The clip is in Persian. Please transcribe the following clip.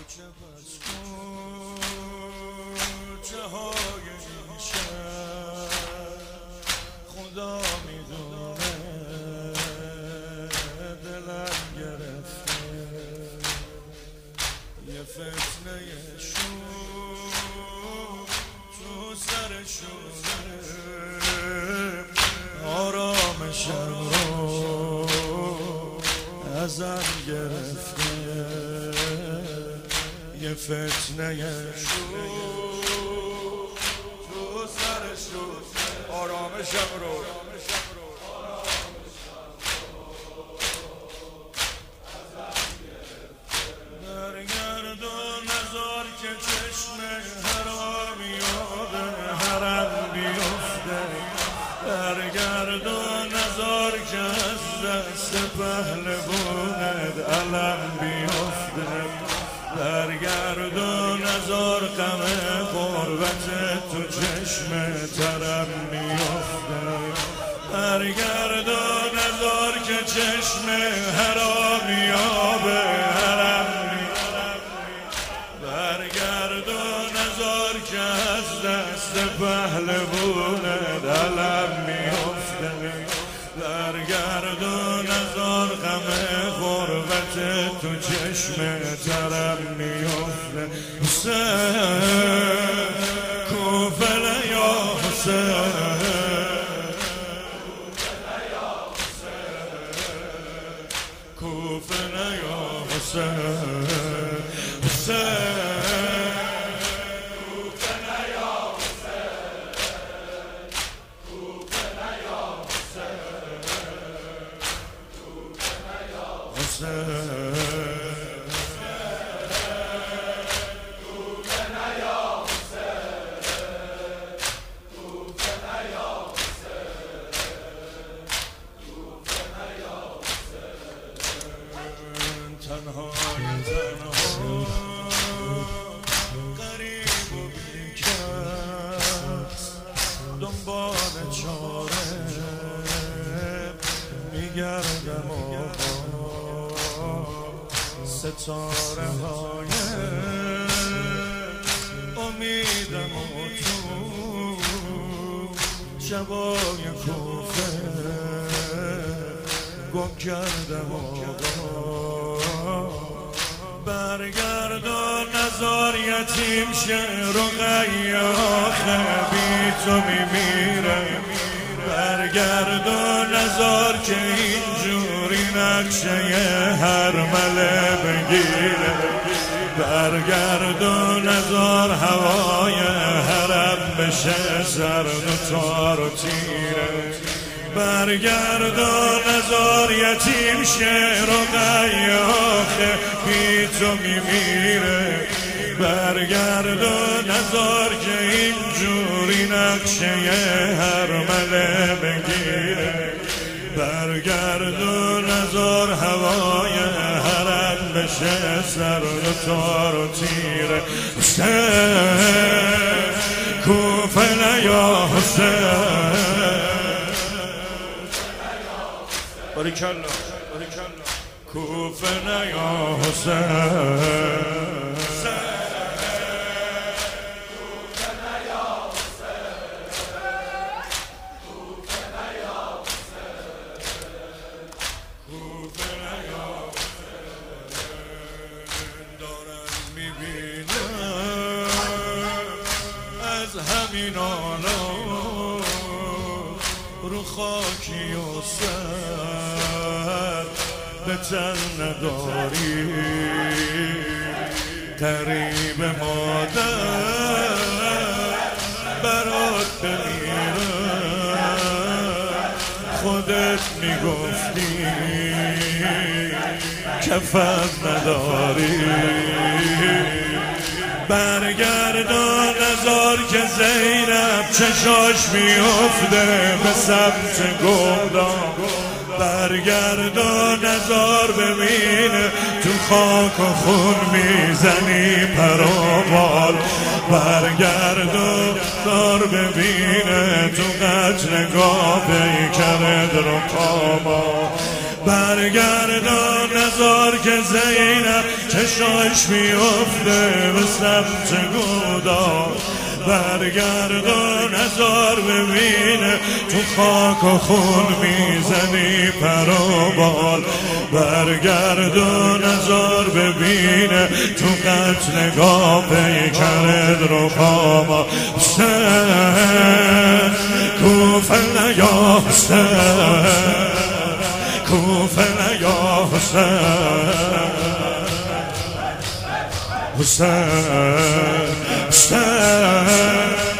کوچه های این شهر خدا میدونه دلم گرفته یه فتنه شور تو سرشونه آرامشم رو ازم گرفته یه فتنه شور تو سرشون آرامشم رو برگردون نذار که چشم حرامیابه حرم بیفته برگردون نذار که از دست پهلوانت علم بیفته برگردون نذار غم غربت تو چشم ترم میفته برگردون نذار که چشم حرامیابه حرم برگردون نذار که از دست پهلوانت علم میفته برگردون نذار غم غربت تو چشم ترم میفته حسین کوفله یا حسین کوفله یا حسین حسین تنها غریب و بیکس دنبال چاره میگردم ستاره های امیدم و تو شبای کوفه گم کردم برگردون نذار یتیم شعر و غیاخه بی تو میمیره برگردون نذار که اینجوری نقشه هر مله بگیره برگردون نذار هوای حرم بشه سرد و تار و تیره برگردون نذار یتیم شعر و غیاخه بی تو میمیره برگردون نذار که اینجوری نقشه هر مله بگیره برگردون نذار هوای حرم بشه سرد و تار و تیره حسین کوفله یا حسین باریکالله کوفله یا حسین همین آلا رو خاکی و سر به تن نداری قریب مادر برات بمیرم خودت میگفتی کفت نداری برگردون نذار که زینب چشاش میفته به سمت گمدان برگردون نذار ببینه تو خاک و خون میزنی پروبال برگردون نذار ببینه تو قتلگاه پیکرت رو پاما برگردان نزار که زینب چشاش میفته به سمت گودال، برگردان نزار ببینه تو خاک و خون میزنی پر و بال، برگردان نزار ببینه تو قتلگاه پیکرت رو خاما. حسین کوفه نیا حسین، کوفه نیا حسین، حسین حسین